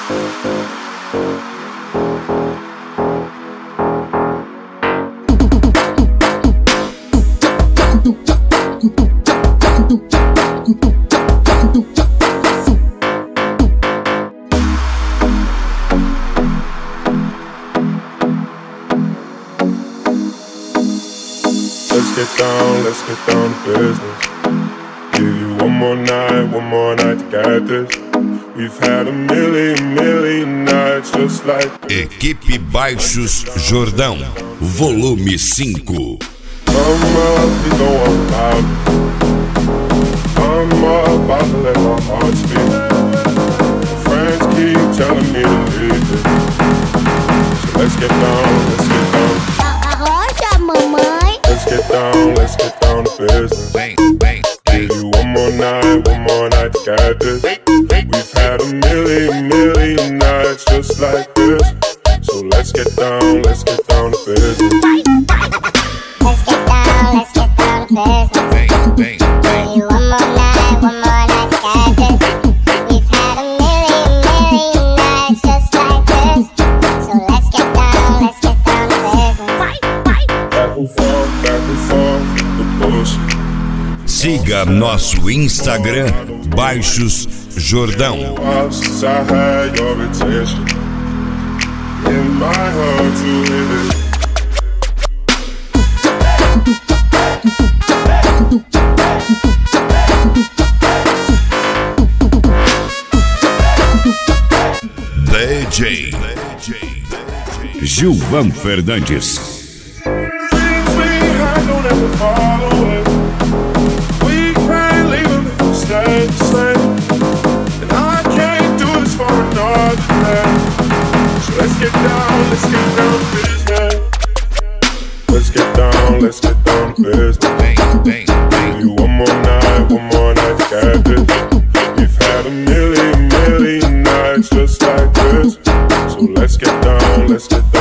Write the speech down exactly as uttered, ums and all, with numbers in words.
Let's get down, let's get down to business. Give you one more night, one more night to get this. We've had a million, million nights just like this. Equipe Baixos Jordão, volume cinco. I'm up, you know I'm loud. I'm up, about to let my heart speak. My friends keep telling me to leave it. So let's get down, let's get down. Arrocha, mamãe. Let's get down, let's get down to business. Bang, bang, bang. Give you one more night, one more night to get this. We've had a million, million nights just like this. So let's get down, let's get down to business. Let's get down, let's get down to business. Bang, bang, bang. Give you one more night, one more night to get this. We've had a million, million nights just like this. So let's get down, let's get down to business. Back and forth, back and forth, the bullshit. Siga nosso Instagram, Baixos Jordão. While since I had your attention, in my heart to hit it. D J Gilvan Fernandes. Dreams we had don't ever fall away. We can't leave them if we stay the same. And I can't do this for another day. So let's get down, let's get down to business. Let's get down, let's get down to business. Bang, bang, bang. Give you one more night, one more night to get this. We've had a million, million nights just like this. So let's get down, let's get down.